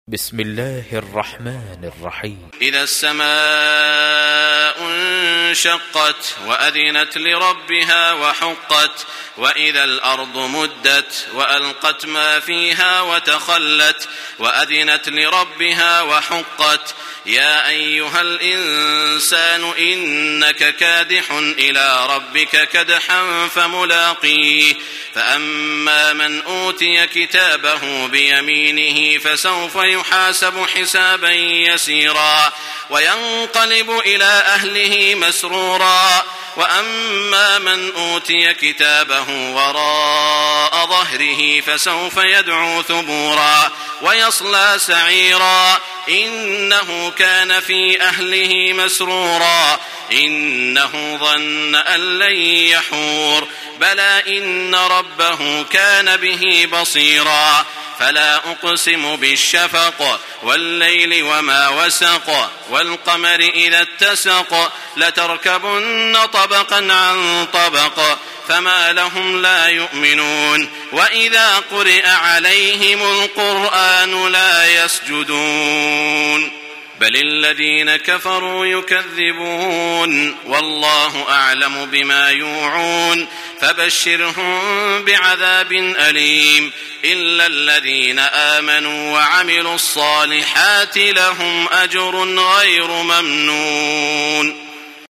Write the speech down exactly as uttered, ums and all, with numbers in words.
بسم الله الرحمن الرحيم. إذا السماء انشقت وأذنت لربها وحقت وإذا الأرض مدت وألقت ما فيها وتخلت وأذنت لربها وحقت يا أيها الإنسان إنك كادح إلى ربك كدحا فملاقيه فأما من أوتي كتابه بيمينه فسوف يحاسب حسابا يسيرا وينقلب إلى أهله مسرورا وأما من أوتي كتابه وراء ظهره فسوف يدعو ثبورا ويصلى سعيرا إنه كان في أهله مسرورا إنه ظن أن لن يحور بلى إن ربه كان به بصيرا فلا أقسم بالشفق والليل وما وسق والقمر إذا اتسق لتركبن طبقا عن طبق فما لهم لا يؤمنون وإذا قرئ عليهم القرآن لا يسجدون بل الذين كفروا يكذبون والله أعلم بما يوعون فبشرهم بعذاب أليم إلا الذين آمنوا وعملوا الصالحات لهم أجر غير ممنون.